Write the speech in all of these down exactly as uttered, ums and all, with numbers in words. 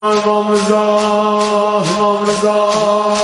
امام رضا امام رضا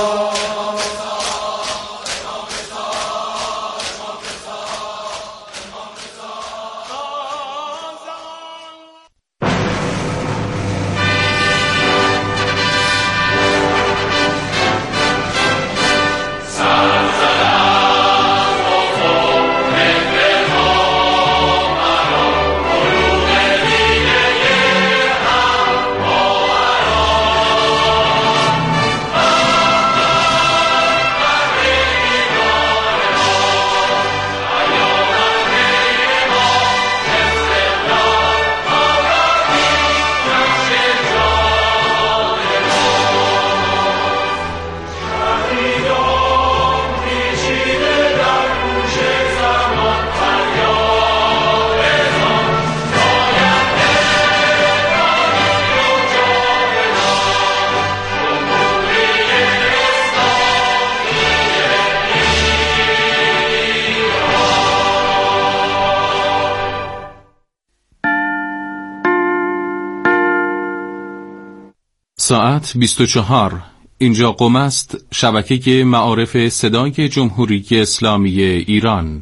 ساعت بیست و چهار. اینجا قم است، شبکه معارف صدای جمهوری اسلامی ایران.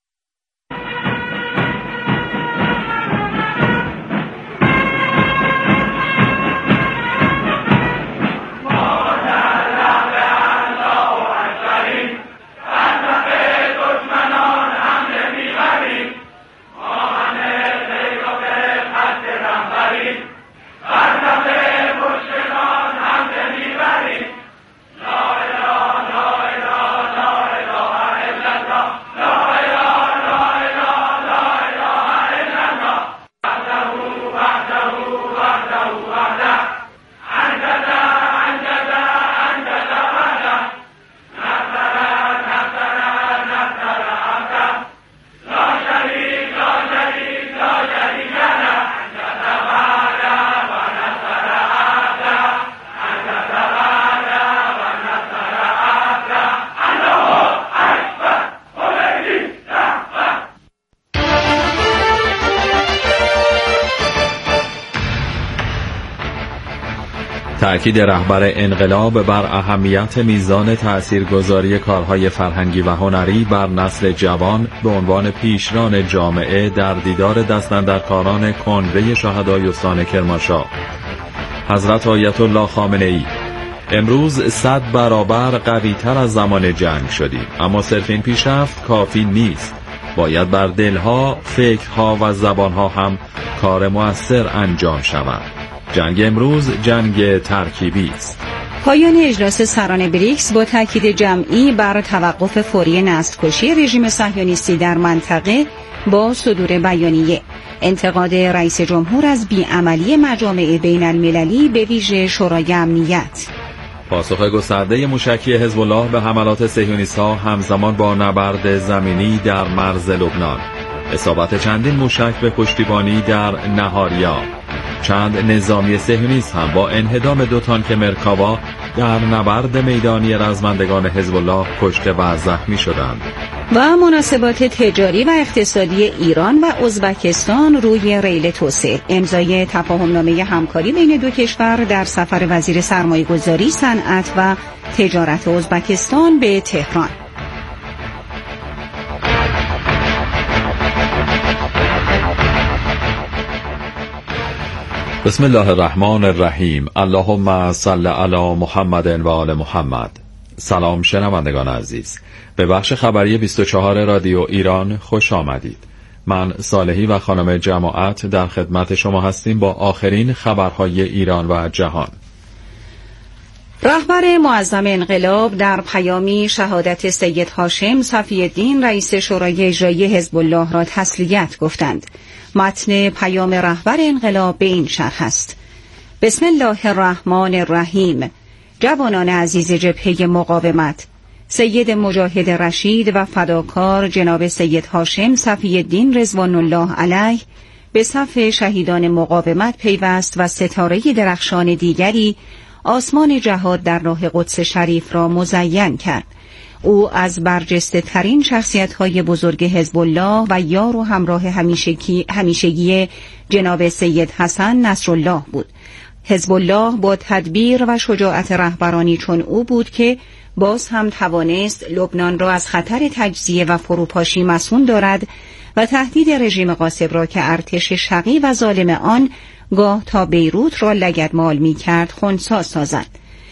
تأکید رهبر انقلاب بر اهمیت میزان تأثیرگذاری کارهای فرهنگی و هنری بر نسل جوان به عنوان پیشران جامعه در دیدار دستاندرکاران کنگره شهدای استان کرمانشاه. حضرت آیت الله خامنه ای: امروز صد برابر قوی تر از زمان جنگ شدیم، اما صرف این پیشرفت کافی نیست. باید بر دلها، فکرها و زبانها هم کار مؤثر انجام شود. جنگ امروز جنگ ترکیبی است. پایان اجلاس سران بریکس با تاکید جمعی بر توقف فوری نسل‌کشی رژیم صهیونیستی در منطقه با صدور بیانیه. انتقاد رئیس جمهور از بیعملی مجامع بین المللی به ویژه شورای امنیت. پاسخ گسترده موشکی حزب الله به حملات صهیونیست‌ها همزمان با نبرد زمینی در مرز لبنان. اصابت چندین موشک به پشتیبانی در نهاریا. چند نظامی صهیونیست هم با انهدام دو تانک مرکاوا در نبرد میدانی رزمندگان حزب الله کشته و زخمی شدند. و مناسبات تجاری و اقتصادی ایران و ازبکستان روی ریل توسعه. امضای تفاهمنامه همکاری بین دو کشور در سفر وزیر سرمایه‌گذاری، صنعت و تجارت ازبکستان به تهران. بسم الله الرحمن الرحیم. اللهم صل علی محمد و آل محمد. سلام شنوندگان عزیز، به بخش خبری بیست و چهار رادیو ایران خوش آمدید. من صالحی و خانم جماعت در خدمت شما هستیم با آخرین خبرهای ایران و جهان. رهبر معظم انقلاب در پیامی شهادت سید هاشم صفی الدین رئیس شورای اجرایی حزب الله را تسلیت گفتند. متن پیام رهبر انقلاب به این شرح است: بسم الله الرحمن الرحیم. جوانان عزیز جبهه مقاومت، سید مجاهد رشید و فداکار جناب سید هاشم صفی الدین رضوان الله علیه به صف شهیدان مقاومت پیوست و ستاره درخشان دیگری آسمان جهاد در راه قدس شریف را مزین کرد. او از برجسته ترین شخصیت های بزرگ حزب الله و یار و همراه همیشگی, همیشگی جناب سید حسن نصرالله بود. حزب الله با تدبیر و شجاعت رهبرانی چون او بود که باز هم توانست لبنان را از خطر تجزیه و فروپاشی مصون دارد و تهدید رژیم غاصب را که ارتش شقی و ظالم آن گاه تا بیروت را لگدمال می کرد خنثی سازد.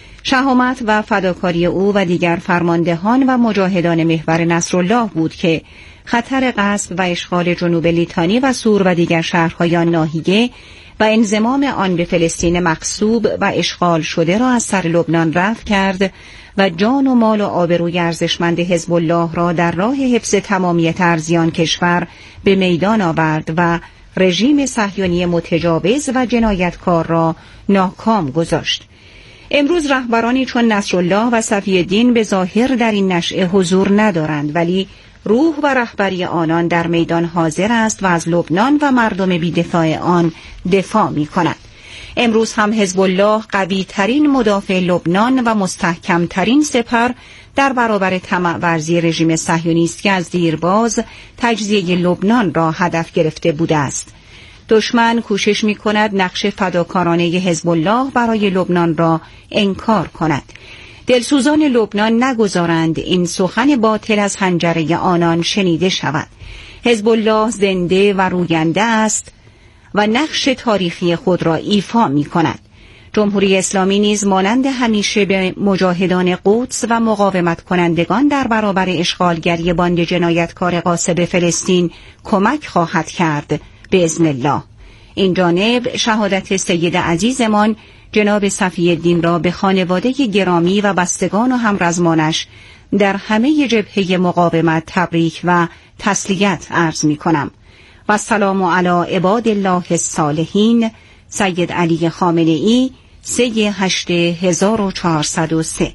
شهامت و فداکاری او و دیگر فرماندهان و مجاهدان محور نصرالله بود که خطر غصب و اشغال جنوب لیتانی و سور و دیگر شهرهای ناحیه و انضمام آن به فلسطین مغصوب و اشغال شده را از سر لبنان رفع کرد و جان و مال و آبروی ارزشمند حزب الله را در راه حفظ تمامیت ارضیان کشور به میدان آورد و رژیم صهیونی متجاوز و جنایتکار را ناکام گذاشت. امروز رهبرانی چون نصرالله و صفی الدین به ظاهر در این نشأه حضور ندارند، ولی روح و رهبری آنان در میدان حاضر است و از لبنان و مردم بی‌دفاع آن دفاع می کند. امروز هم حزب الله قوی ترین مدافع لبنان و مستحکم ترین سپر در برابر طمع ورزی رژیم صهیونی است که از دیرباز تجزیه لبنان را هدف گرفته بوده است. دشمن کوشش می کند نقش فداکارانه حزب الله برای لبنان را انکار کند. دلسوزان لبنان نگذارند این سخن باطل از حنجره آنان شنیده شود. حزب الله زنده و روینده است و نقش تاریخی خود را ایفا می کند. جمهوری اسلامی نیز مانند همیشه به مجاهدان قدس و مقاومت کنندگان در برابر اشغالگری باند جنایتکار غاصب فلسطین کمک خواهد کرد باذن الله. این جانب شهادت سید عزیزمان جناب صفی الدین را به خانواده گرامی و بستگان و همرزمانش در همه جبهه مقاومت تبریک و تسلیت عرض می کنم. و السلام علی عباد الله الصالحین. سید علی خامنه ای، سه هشت هزار و چهارصد و سه.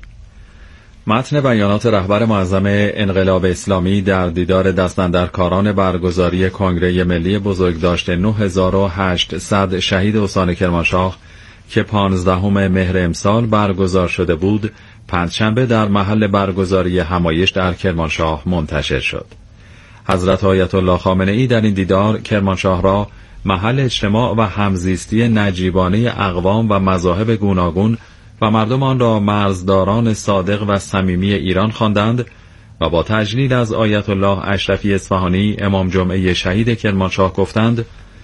متن بیانات رهبر معظم انقلاب اسلامی در دیدار دستاندرکاران برگزاری کنگره ملی بزرگداشت نه هزار و هشتصد شهید استان کرمانشاه که پانزدهم مهر امسال برگزار شده بود، پنجشنبه در محل برگزاری همایش در کرمانشاه منتشر شد. حضرت آیت الله خامنه ای در این دیدار کرمانشاه را محل اجتماع و همزیستی نجیبانه اقوام و مذاهب گوناگون و مردم آن را مرزداران صادق و صمیمی ایران خواندند و با تجلیل از آیت الله اشرفی اصفهانی امام جمعه شهید کرمانشاه گفتند: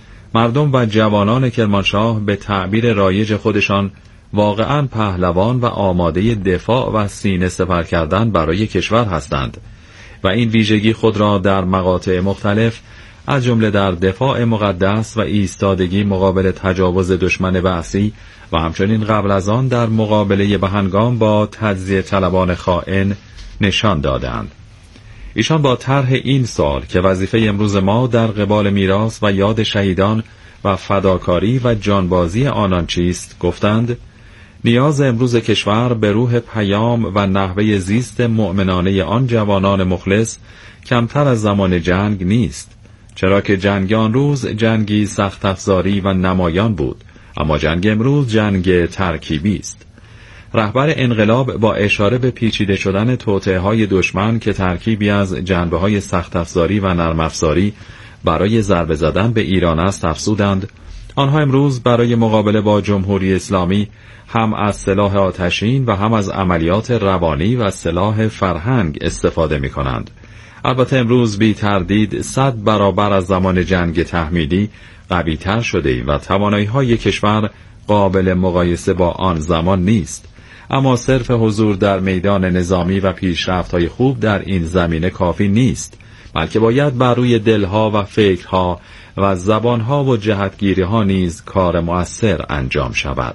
مردم و جوانان کرمانشاه به تعبیر رایج خودشان واقعاً پهلوان و آماده دفاع و سینه سپر کردن برای کشور هستند و این ویژگی خود را در مقاطع مختلف از جمله در دفاع مقدس و ایستادگی مقابل تجاوز دشمن بعثی و همچنین قبل از آن در مقابله بهنگام با تجزیه طلبان خائن نشان دادند. ایشان با طرح این سال که وظیفه امروز ما در قبال میراث و یاد شهیدان و فداکاری و جانبازی آنان چیست گفتند: نیاز امروز کشور به روح پیام و نحوه زیست مؤمنانه آن جوانان مخلص کمتر از زمان جنگ نیست، چرا که جنگ آن روز جنگی سخت افزاری و نمایان بود، اما جنگ امروز جنگ ترکیبی است. رهبر انقلاب با اشاره به پیچیده شدن توطئه‌های دشمن که ترکیبی از جنبه‌های سخت افزاری و نرم افزاری برای ضربه زدن به ایران است افزودند: آنها امروز برای مقابله با جمهوری اسلامی هم از سلاح آتشین و هم از عملیات روانی و سلاح فرهنگ استفاده می کنند. البته امروز بی تردید صد برابر از زمان جنگ تحمیلی قوی تر شده ایم و توانایی های کشور قابل مقایسه با آن زمان نیست، اما صرف حضور در میدان نظامی و پیشرفت های خوب در این زمینه کافی نیست، بلکه باید بر روی دلها و فکرها و زبانها و جهتگیریها نیز کار مؤثر انجام شود.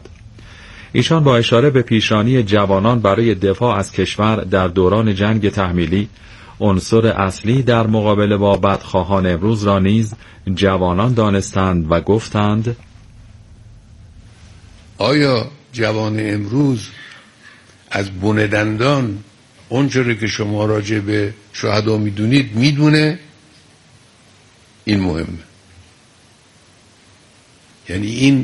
ایشان با اشاره به پیشرانی جوانان برای دفاع از کشور در دوران جنگ تحمیلی، عنصر اصلی در مقابله با بدخواهان امروز را نیز جوانان دانستند و گفتند: آیا جوان امروز از بن دندان اونچه که شما راجع به شهدا میدونید میدونه؟ این مهمه. یعنی این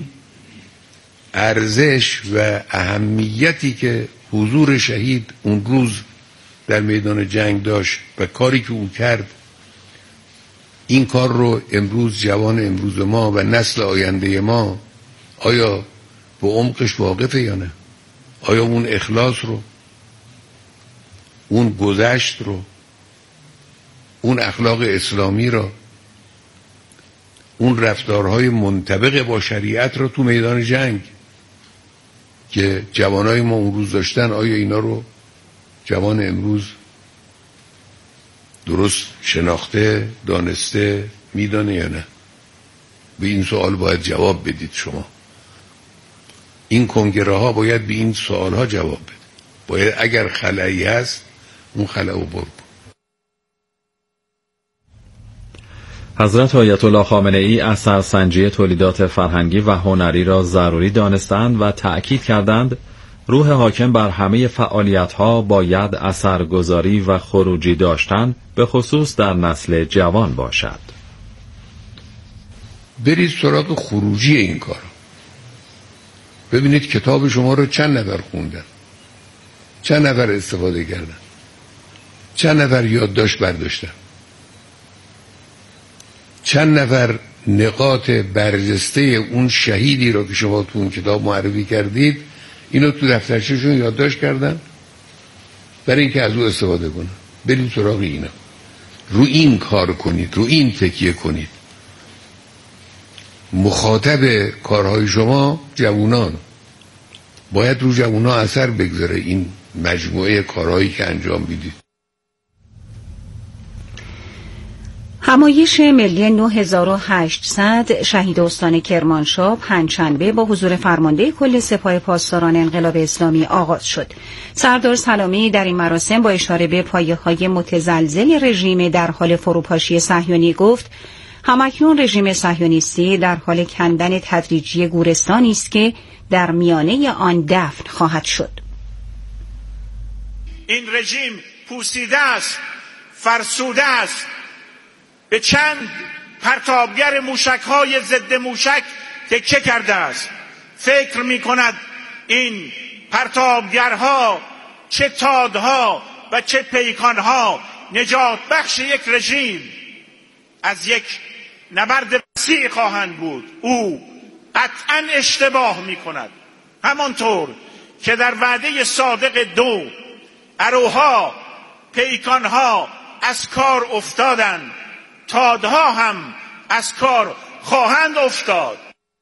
ارزش و اهمیتی که حضور شهید اون روز در میدان جنگ داشت و کاری که او کرد، این کار رو امروز جوان امروز ما و نسل آینده ما آیا به عمقش واقفه یا نه؟ آیا اون اخلاص رو، اون گذشت رو، اون اخلاق اسلامی رو، اون رفتارهای منطبق با شریعت رو تو میدان جنگ که جوانای ما اون روز داشتن، آیا اینا رو جوان امروز درست شناخته، دانسته، میدانه یا نه؟ به این سوال باید جواب بدید. شما این کنگره ها باید به این سوال ها جواب بده. باید اگر خلایی هست اون خلا رو برد. حضرت آیت الله خامنه ای اثرسنجی تولیدات فرهنگی و هنری را ضروری دانستند و تأکید کردند روح حاکم بر همه فعالیت‌ها باید اثرگذاری و خروجی داشتن، به خصوص در نسل جوان باشد. برید سراغ خروجی این کار. ببینید کتاب شما رو چند نفر خوندن، چند نفر استفاده کردن، چند نفر یادداشت برداشتن، چند نفر نقاط برجسته اون شهیدی رو که شما تو اون کتاب معرفی کردید اینو تو دفترچه‌شون یادداشت کردن برای اینکه از او استفاده کنن. برید سراغ اینا، رو این کار کنید، رو این تکیه کنید. مخاطب کارهای شما جوانان، باید رو جوانان اثر بگذاره این مجموعه کارهایی که انجام میدید. همایش ملی نه هزار و هشتصد شهید استان کرمانشاه پنجشنبه با حضور فرمانده کل سپاه پاسداران انقلاب اسلامی آغاز شد. سردار سلامی در این مراسم با اشاره به پایه‌های متزلزل رژیم در حال فروپاشی صهیونی گفت: همکنون رژیم صهیونیستی در حال کندن تدریجی گورستانی است که در میانه آن دفن خواهد شد. این رژیم پوسیده است، فرسوده است، به چند پرتابگر موشک‌های ضد موشک تکیه کرده است. فکر می‌کند این پرتابگرها چه تادها و چه پیکانها نجات بخش یک رژیم از یک نبرد وسیع خواهند بود. او قطعاً اشتباه می‌کند. همانطور که در وعده صادق دو اروها، پیکانها از کار افتادند، تادها هم از کار خواهند افتاد.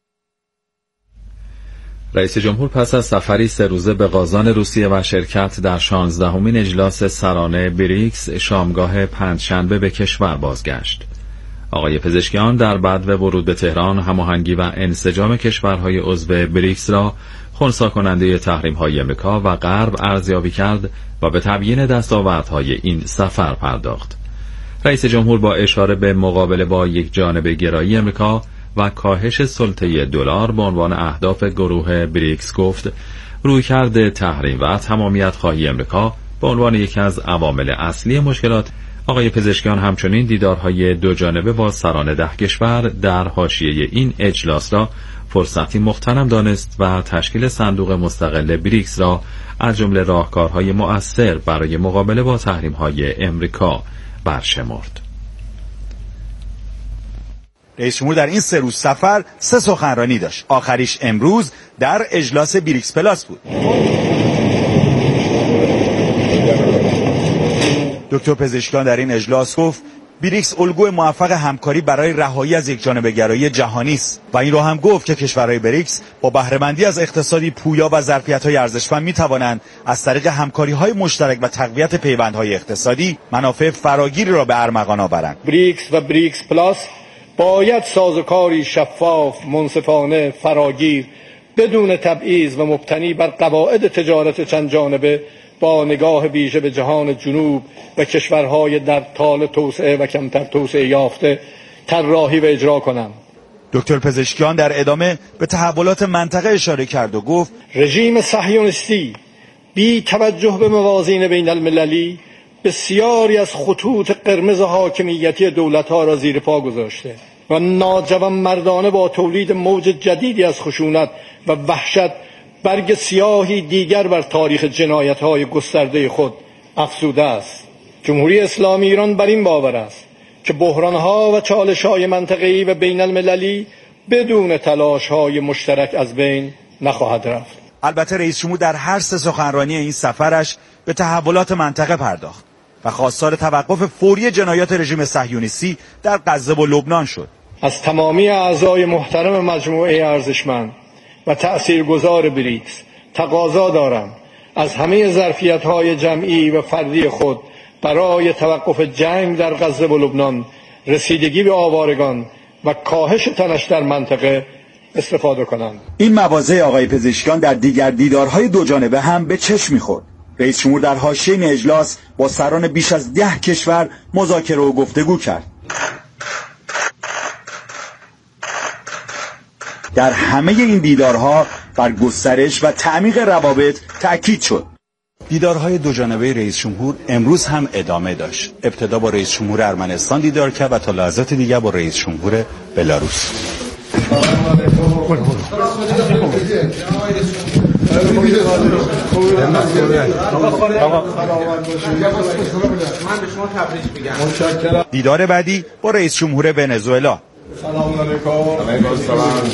رئیس جمهور پس از سفری سه روزه به قازان روسیه و شرکت در شانزدهمین اجلاس سرانه بریکس شامگاه پنجشنبه به کشور بازگشت. آقای پزشکیان در بعد و ورود به تهران هماهنگی و انسجام کشورهای عضو بریکس را خنثی کننده تحریم‌های آمریکا و غرب ارزیابی کرد و به تبیین دستاوردهای این سفر پرداخت. رئیس جمهور با اشاره به مقابله با یک جانبه گرایی آمریکا و کاهش سلطه دلار به عنوان اهداف گروه بریکس گفت رویکرد تحریم و تمامیت خواهی آمریکا به عنوان یکی از عوامل اصلی مشکلات. آقای پزشکیان همچنین دیدارهای دو جانبه با سران ده کشور در حاشیه این اجلاس را فرصتی مغتنم دانست و تشکیل صندوق مستقل بریکس را از جمله راهکارهای مؤثر برای مقابله با تحریم‌های آمریکا برشمرد. رئیس جمهور در این سه روز سفر سه سخنرانی داشت. آخریش امروز در اجلاس بریکس پلاس بود. دکتر پزشکیان در این اجلاس گفت بریکس الگوی موفق همکاری برای رهایی از یکجانبه‌گرایی جهانی است و این رو هم گفت که کشورهای بریکس با بهره‌مندی از اقتصادی پویا و ظرفیت‌های ارزشمند می‌توانند از طریق همکاری‌های مشترک و تقویت پیوندهای اقتصادی منافع فراگیری را به ارمغان آورند. بریکس و بریکس پلاس باید سازوکاری شفاف، منصفانه، فراگیر، بدون تبعیض و مبتنی بر قواعد تجارت چند جانبه با نگاه ویژه به جهان جنوب و کشورهای در حال توسعه و کمتر توسعه یافته طراحی و اجرا کنند. دکتر پزشکیان در ادامه به تحولات منطقه اشاره کرد و گفت رژیم صهیونیستی بی توجه به موازین بین المللی بسیاری از خطوط قرمز حاکمیتی دولت‌ها را زیر پا گذاشته و ناجوانمردانه با تولید موج جدیدی از خشونت و وحشت برگ سیاهی دیگر بر تاریخ جنایت‌های گسترده خود افزوده است. جمهوری اسلامی ایران بر این باور است که بحران‌ها و چالش‌های منطقه‌ای و بین المللی بدون تلاش‌های مشترک از بین نخواهد رفت. البته رئیس جمهور در هر سه سخنرانی این سفرش به تحولات منطقه پرداخت و خواستار توقف فوری جنایات رژیم صهیونیستی در غزه و لبنان شد. از تمامی اعضای محترم مجموعه ارزشمند و تأثیرگذار بریکس تقاضا دارم از همه ظرفیت‌های جمعی و فردی خود برای توقف جنگ در غزه و لبنان، رسیدگی به آوارگان و کاهش تنش در منطقه استفاده کنند. این مواضع آقای پزشکیان در دیگر دیدارهای دو جانبه هم به چشم می‌خورد. رئیس جمهور در حاشیه این اجلاس با سران بیش از ده کشور مذاکره و گفتگو کرد. در همه این دیدارها بر گسترش و تعمیق روابط تأکید شد. دیدارهای دو جانبه رئیس جمهور امروز هم ادامه داشت. ابتدا با رئیس جمهور ارمنستان دیدار کرد و تا لحظات دیگر با رئیس جمهور بلاروس. دیدار بعدی با رئیس جمهور ونزوئلا. سلام علیکم.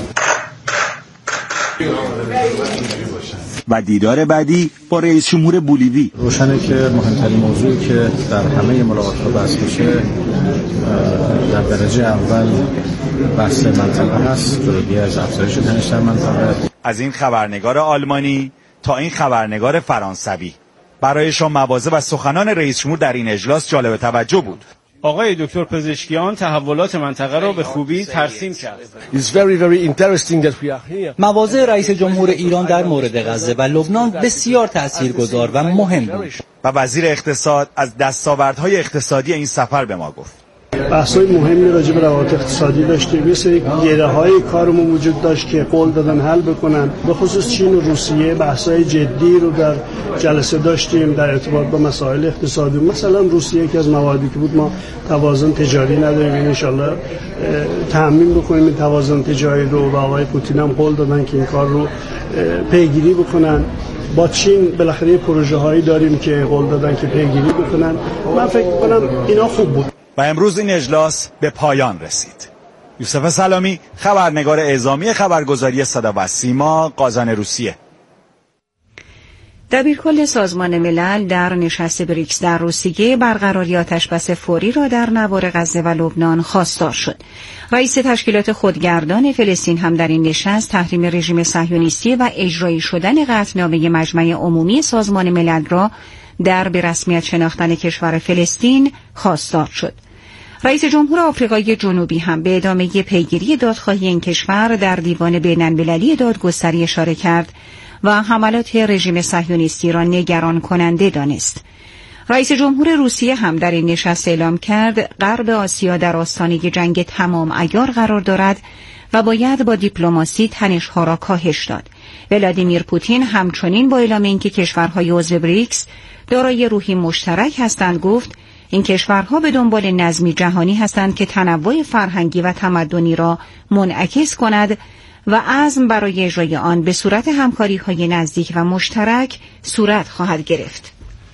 و دیدار بعدی با رئیس جمهور بولیوی. روشنه که مهمترین موضوعی که در همه ملاقات‌ها بحث میشه در درجه اول بحث منطقه هست، جلوگیری از افزایش تنش در منطقه. از این خبرنگار آلمانی تا این خبرنگار فرانسوی، برایشان مواضع و سخنان رئیس جمهور در این اجلاس جالب توجه بود. آقای دکتر پزشکیان تحولات منطقه را به خوبی ترسیم کرد. مواضع رئیس جمهور ایران در مورد غزه و لبنان بسیار تاثیرگذار و مهم بود. و وزیر اقتصاد از دستاوردهای اقتصادی این سفر به ما گفت. بحث‌های مهمی راجع به روابط اقتصادی داشتیم. یه سری گره‌های کارمون وجود داشت که قول دادن حل بکنن. به خصوص چین و روسیه بحث‌های جدی رو در جلسه داشتیم در ارتباط با مسائل اقتصادی. مثلا روسیه که از مواردی که بود ما توازن تجاری نداریم، ان شاءالله تامین بکنیم این توازن تجاری رو و آقای پوتین هم قول دادن که این کار رو پیگیری بکنن. با چین بالاخره پروژه‌هایی داریم که قول دادن که پیگیری بکنن. من فکر می‌کنم اینا خوب بود. و امروز این اجلاس به پایان رسید. یوسف سلامی، خبرنگار اعزامی خبرگزاری صدا و سیما، قازان روسیه. دبیرکل سازمان ملل در نشست بریکس در روسیه برقراری آتشبس فوری را در نوار غزه و لبنان خواستار شد. رئیس تشکیلات خودگردان فلسطین هم در این نشست تحریم رژیم صهیونیستی و اجرایی شدن قطعنامه مجمع عمومی سازمان ملل را در به رسمیت شناختن کشور فلسطین خواستار شد. رئیس جمهور آفریقای جنوبی هم به ادامه پیگیری دادخواهی این کشور در دیوان بین‌المللی دادگستری اشاره کرد و حملات رژیم صهیونیستی را نگران کننده دانست. رئیس جمهور روسیه هم در این نشست اعلام کرد غرب آسیا در آستانه جنگ تمام عیار قرار دارد و باید با دیپلماسی تنش‌ها را کاهش داد. ولادیمیر پوتین همچنین با اعلام اینکه کشورهای عضو بریکس دارای روحی مشترک هستند گفت این کشورها به دنبال نظمی جهانی هستند که تنوع فرهنگی و تمدنی را منعکس کند و عزم برای اجرای آن به صورت همکاری‌های نزدیک و مشترک صورت خواهد گرفت.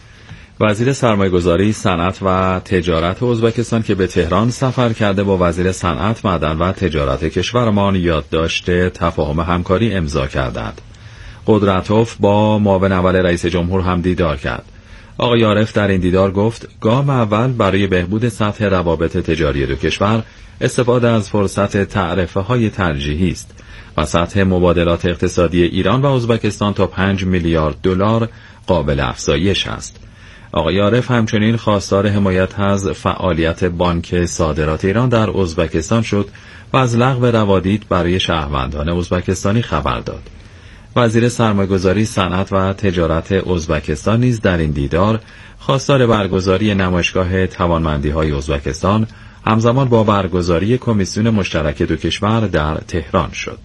وزیر سرمایه‌گذاری، صنعت و تجارت ازبکستان که به تهران سفر کرده با وزیر صنعت، معدن و تجارت کشورمان یادداشت تفاهم همکاری امضا کردند. قدرتوف با معاون اول رئیس جمهور هم دیدار کرد. آقای عارف در این دیدار گفت گام اول برای بهبود سطح روابط تجاری دو کشور استفاده از فرصت تعرفه‌های ترجیحی است و سطح مبادلات اقتصادی ایران و ازبکستان تا پنج میلیارد دلار قابل افزایش است. آقای عارف همچنین خواستار حمایت از فعالیت بانک صادرات ایران در ازبکستان شد و از لغو روادید برای شهروندان ازبکستانی خبر داد. وزیر سرمایه‌گذاری، صنعت و تجارت ازبکستان نیز در این دیدار خواستار برگزاری نمایشگاه توانمندی‌های ازبکستان همزمان با برگزاری کمیسیون مشترک دو کشور در تهران شد.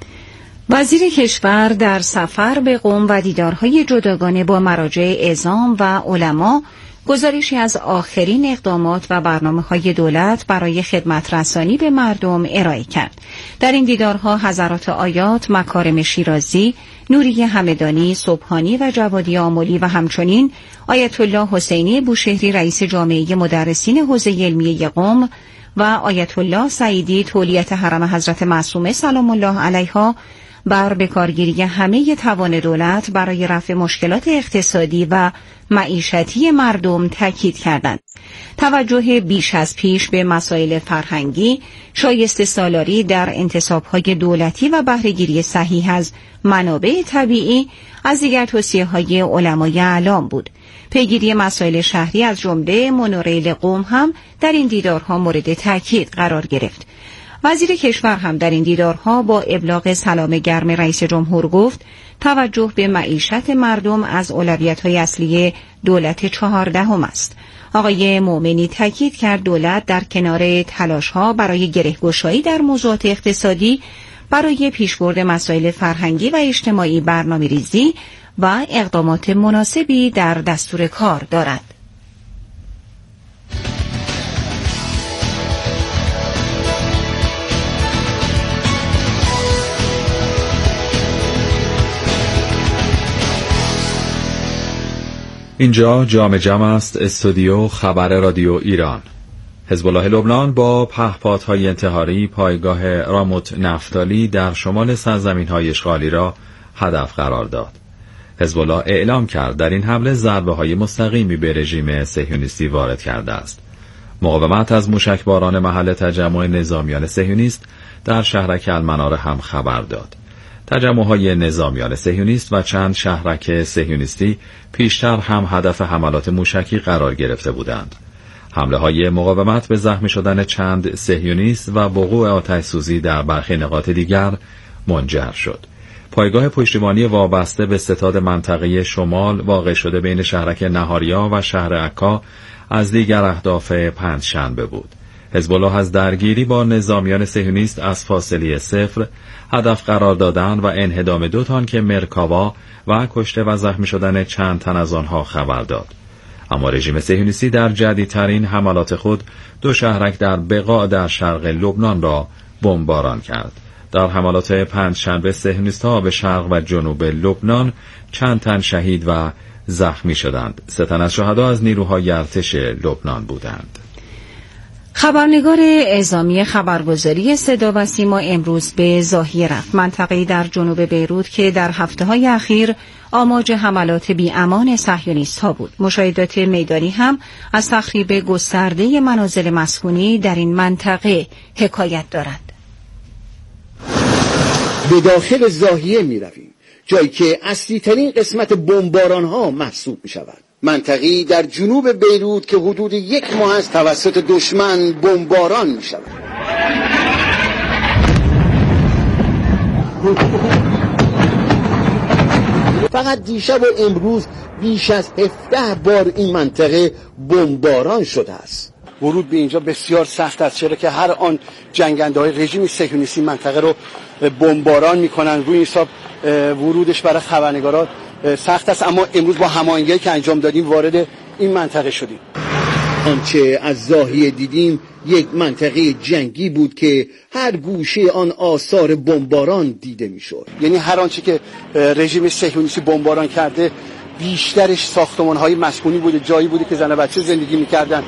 وزیر کشور در سفر به قم و دیدارهای جداگانه با مراجع اعزام و علما گزارشی از آخرین اقدامات و برنامه‌های دولت برای خدمت رسانی به مردم ارائه کرد. در این دیدارها حضرات آیات مکارم شیرازی، نوری همدانی، سبحانی و جوادی آملی و همچنین آیت الله حسینی بوشهری رئیس جامعه مدرسین حوزه علمیه قم و آیت الله سعیدی تولیت حرم حضرت معصومه سلام الله علیها بر بکارگیری همه توان دولت برای رفع مشکلات اقتصادی و معیشتی مردم تاکید کردند. توجه بیش از پیش به مسائل فرهنگی، شایسته سالاری در انتصاب‌های دولتی و بهره‌گیری صحیح از منابع طبیعی از دیگر توصیه‌های علمای اعلام بود. پیگیری مسائل شهری از جمله مونوریل قم هم در این دیدارها مورد تاکید قرار گرفت. وزیر کشور هم در این دیدارها با ابلاغ سلام گرم رئیس جمهور گفت توجه به معیشت مردم از اولویت‌های اصلی دولت چهاردهم است. آقای مومنی تاکید کرد دولت در کنار تلاش‌ها برای گره‌گشایی در موضوعات اقتصادی برای پیشبرد مسائل فرهنگی و اجتماعی برنامه‌ریزی و اقدامات مناسبی در دستور کار دارد. اینجا جام جم است، استودیو خبر رادیو ایران. حزب الله لبنان با پهپادهای انتحاری پایگاه راموت نفتالی در شمال سرزمین‌های اشغالی را هدف قرار داد. حزب الله اعلام کرد در این حمله ضربه‌های مستقیمی به رژیم صهیونیستی وارد کرده است. مقاومت از موشکباران محل تجمع نظامیان صهیونیست در شهرک المناره هم خبر داد. تجمع‌های نظامیان صهیونیست و چند شهرک صهیونیستی پیشتر هم هدف حملات موشکی قرار گرفته بودند. حمله‌های مقاومت به زخمی شدن چند صهیونیست و وقوع آتش‌سوزی در برخی نقاط دیگر منجر شد. پایگاه پشتیبانی وابسته به ستاد منطقه شمال واقع شده بین شهرک نهاریا و شهر عکا از دیگر اهداف پنجشنبه بود. حزب الله از درگیری با نظامیان صهیونیست از فاصله صفر هدف قرار دادن و انهدام دو تانک مرکاوا و کشته و زخمی شدن چند تن از آنها خبر داد. اما رژیم صهیونیستی در جدیدترین حملات خود دو شهرک در بقاع در شرق لبنان را بمباران کرد. در حملات پنجشنبه صهیونیست‌ها به شرق و جنوب لبنان چند تن شهید و زخمی شدند. سه تن از شهدا از نیروهای ارتش لبنان بودند. خبرنگار اعزامی خبرگزاری صدا و سیما امروز به زاهیه رفت، منطقه‌ای در جنوب بیروت که در هفته‌های اخیر آماج حملات بی‌امان صهیونیست‌ها بود. مشاهدات میدانی هم از تخریب گسترده منازل مسکونی در این منطقه حکایت دارد. به داخل زاهیه می رویم، جایی که اصلی ترین قسمت بمباران ها محسوب می شود. منطقه‌ای در جنوب بیروت که حدود یک ماه از توسط دشمن بمباران می شود. فقط دیشب و امروز بیش از هفده بار این منطقه بمباران شده است. ورود به اینجا بسیار سخت است، چرا که هر آن جنگنده‌های رژیم صهیونیستی منطقه رو بمباران می‌کنند. روی حساب ورودش برای خبرنگاران سخت است، اما امروز با هماهنگی که انجام دادیم وارد این منطقه شدیم. آنچه از زاهیه دیدیم یک منطقه جنگی بود که هر گوشه آن آثار بمباران دیده می‌شد. یعنی هر آنچه که رژیم صهیونیستی بمباران کرده بیشترش ساختمان‌های مسکونی بوده، جایی بوده که زن و بچه زندگی می‌کردند.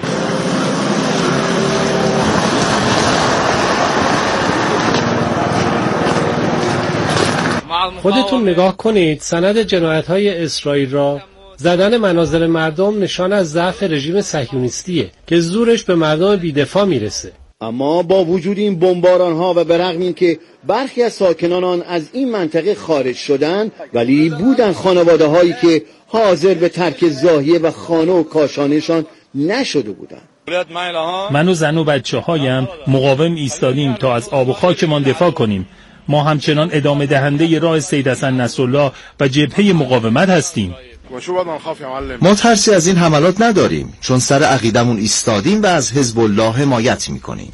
خودتون نگاه کنید، سند جنایت‌های اسرائیل را زدن منازل مردم نشان از ضعف رژیم صهیونیستیه که زورش به مردم بی‌دفاع میرسه. اما با وجود این بمباران‌ها و به رغم اینکه برخی از ساکنان آن از این منطقه خارج شدند، ولی بودن خانواده‌هایی که حاضر به ترک زاهیه و خانه و کاشانه‌شان نشده بودند. من و زن و بچه‌هایم مقاوم ایستادیم تا از آب و خاکمان دفاع کنیم. ما همچنان ادامه دهنده راه سید حسن نصرالله و جبهه مقاومت هستیم. ما ترسی از این حملات نداریم، چون سر عقیدمون ایستادیم و از حزب الله حمایت میکنیم.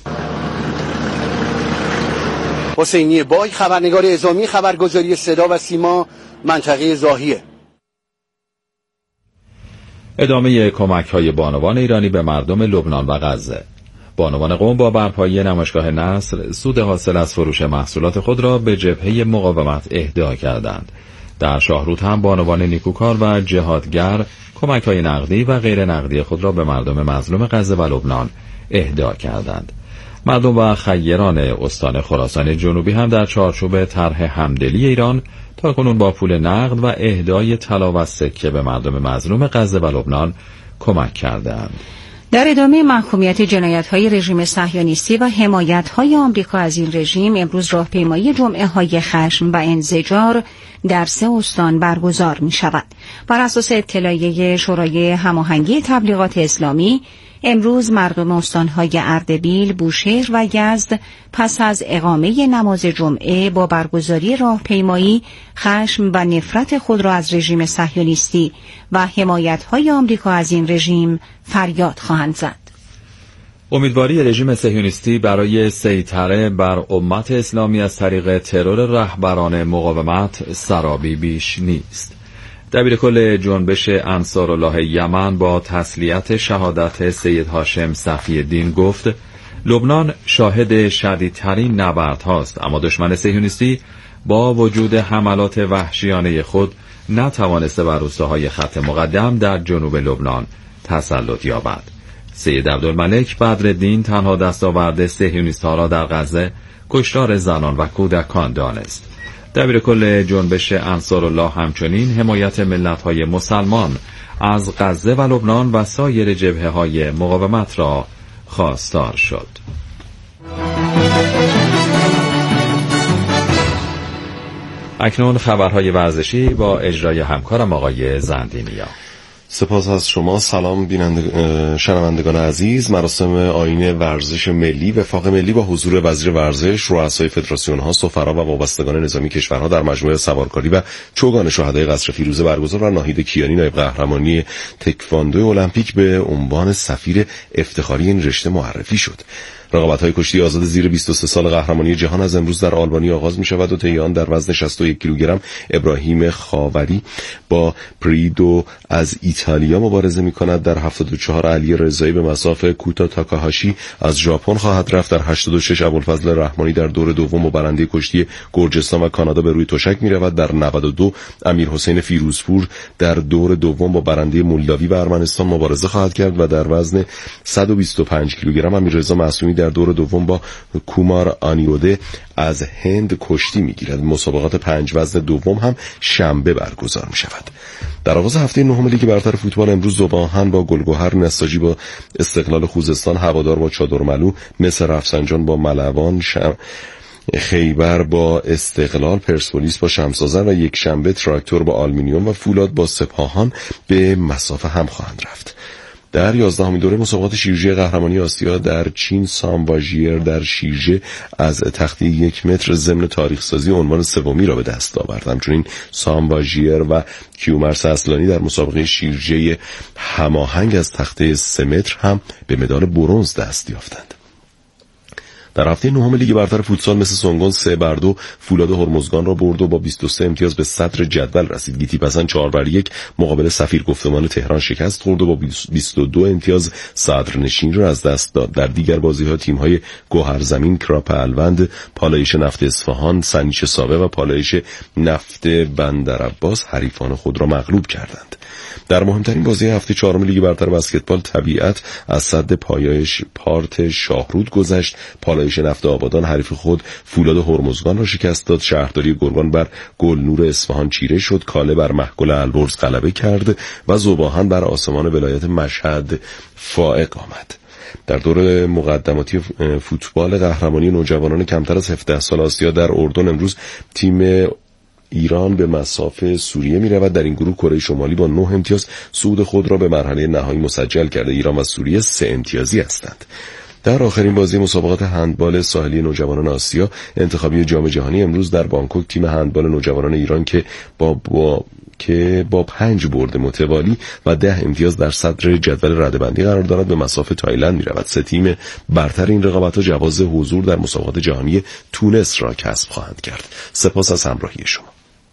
حسینی بای، خبرنگار اعزامی خبرگزاری صدا و سیما، منطقه زاهیه. ادامه کمک‌های بانوان ایرانی به مردم لبنان و غزه. بانوان قم با برپایی نمایشگاه نصر سود حاصل از فروش محصولات خود را به جبهه مقاومت اهدا کردند. در شاهرود هم بانوان نیکوکار و جهادگر کمک‌های نقدی و غیر نقدی خود را به مردم مظلوم غزه و لبنان اهدا کردند. مردم و خیران استان خراسان جنوبی هم در چارچوب طرح همدلی ایران تاکنون با پول نقد و اهدای طلا و سکه به مردم مظلوم غزه و لبنان کمک کردند. در ادامه محکومیت جنایت‌های رژیم صهیونیستی و حمایت‌های آمریکا از این رژیم، امروز راهپیمایی جمعه‌های خشم و انزجار در سه استان برگزار می‌شود. بر اساس اطلاعیه شورای هماهنگی تبلیغات اسلامی، امروز مردم استان‌های اردبیل، بوشهر و یزد پس از اقامه نماز جمعه با برگزاری راهپیمایی خشم و نفرت خود را از رژیم صهیونیستی و حمایت‌های آمریکا از این رژیم فریاد خواهند زد. امیدواری رژیم صهیونیستی برای سیطره بر امت اسلامی از طریق ترور رهبران مقاومت سرابی بیش نیست. دبیرکل جنبش انصارالله یمن با تسلیت شهادت سید هاشم صفی الدین گفت لبنان شاهد شدیدترین نبرد هاست، اما دشمن صهیونیستی با وجود حملات وحشیانه خود نتوانسته بر روستاهای خط مقدم در جنوب لبنان تسلط یابد. سید عبدالملک بدرالدین تنها دستاورد صهیونیست‌ها را در غزه کشتار زنان و کودکان دانست. دبیرکل جنبش انصارالله همچنین حمایت ملت‌های مسلمان از غزه و لبنان و سایر جبهه‌های مقاومت را خواستار شد. اکنون خبرهای ورزشی با اجرای همکارم آقای زندینیا. سپاس از شما. سلام بیننده شنوندگان عزیز. مراسم آیین ورزش ملی وفاق ملی با حضور وزیر ورزش، رؤسای فدراسیون ها، سفرا و وابستگان نظامی کشورها در مجموعه سوارکاری و چوگان شهدای قصر فیروزه برگزار و ناهید کیانی نایب قهرمانی تکواندو المپیک به عنوان سفیر افتخاری این رشته معرفی شد. رقابت‌های کشتی آزاد زیر بیست و سه سال قهرمانی جهان از امروز در آلبانی آغاز می‌شود و طی آن در وزن شصت و یک کیلوگرم ابراهیم خاوری با پریدو از ایتالیا مبارزه می‌کند. در هفتاد و چهار علی رضایی به مسافه کوتا تاکاهاشی از ژاپن خواهد رفت. در هشتاد و شش ابوالفضل رحمانی در دور دوم با برنده کشتی گرجستان و کانادا به روی تشک می‌رود. در نود و دو امیرحسین فیروزپور در دور دوم با برنده مولداوی و ارمنستان مبارزه خواهد کرد و در وزن صد و بیست و پنج کیلوگرم امیررضا معصومی در دور دوم با کومار آنیوده از هند کشتی میگیرد. مسابقات پنج وزن دوم هم شنبه برگزار می شود. در آغاز هفته نهم لیگ برتر فوتبال امروز ذوب‌آهن با گلگهر، نساجی با استقلال خوزستان، هوادار با چادرملو، مس رفسنجان با ملوان، شم... خیبر با استقلال، پرسپولیس با شمس‌آذر و یک شنبه تراکتور با آلومینیوم و فولاد با سپاهان به مسافه هم خواهند رفت. در یازدهمین دوره مسابقات شیرجه قهرمانی آسیا در چین، سامواژیر در شیرجه از تخته یک متر ضمن تاریخ سازی عنوان سومی را به دست آورد. همچنین سامواژیر و کیومرث اصلانی در مسابقه شیرجه هماهنگ از تخته سه متر هم به مدال برنز دست یافتند. در هفته نهم لیگ برتر فوتسال مثل سونگون سه بر دو فولاد هرمزگان را برد و با بیست و سه امتیاز به صدر جدول رسید. گیتی پسند چهار بر یک مقابل سفیر گفتمان تهران شکست خورد و با بیست و دو امتیاز صدرنشین را از دست داد. در دیگر بازی‌ها تیم‌های گوهرزمین، کراپ الوند، پالایش نفت اصفهان، سنیچ ساوه و پالایش نفت بندرعباس حریفان خود را مغلوب کردند. در مهمترین بازی هفته چهارم لیگ برتر بسکتبال طبیعت از سد پایایش پارت شاهرود گذشت. پالایش نفت آبادان حریف خود فولاد هرمزگان را شکست داد. شهرداری گرگان بر گلنور اصفهان چیره شد. کاله بر محگل البرز غلبه کرد و ذوب‌آهن بر آسمان ولایت مشهد فائق آمد. در دور مقدماتی فوتبال قهرمانی نوجوانان کمتر از هفده سال آسیا در اردن امروز تیم ایران به مسافه سوریه می رود. در این گروه کره شمالی با نه امتیاز صعود خود را به مرحله نهایی مسجل کرده. ایران و سوریه سه امتیازی هستند. در آخرین بازی مسابقات هندبال ساحلی نوجوانان آسیا انتخابی جام جهانی امروز در بانکوک تیم هندبال نوجوانان ایران که با با که با پنج برد متوالی و ده امتیاز در صدر جدول رده‌بندی قرار دارد به مسافه تایلند می رود. سه تیم برتر این رقابت‌ها جواز حضور در مسابقات جهانی تونس را کسب خواهند کرد. سپاس از همراهی شما.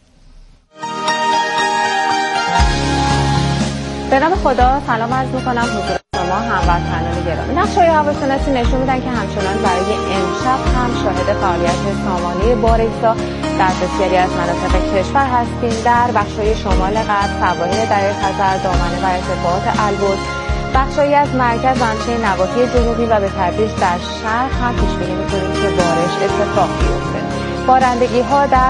به نام خدا سلام عرض می‌کنم حضور شما هموطنان گرامی. نقشه‌های هواشناسی نشون میدن که همچنان برای امشب هم شاهد فعالیت سامانه بارکزا در بسیاری از مناطق کشور هستیم. در بخش‌های شمال غرب، سواحل دریای خزر، دامنه و ارتفاعات البرز بخشایی از مرکز و همچنین نواحی جنوبی و به تدریج در شرق هم پیش بینی می‌کنیم که بارش اتفاق بیفته. بارندگی‌ها در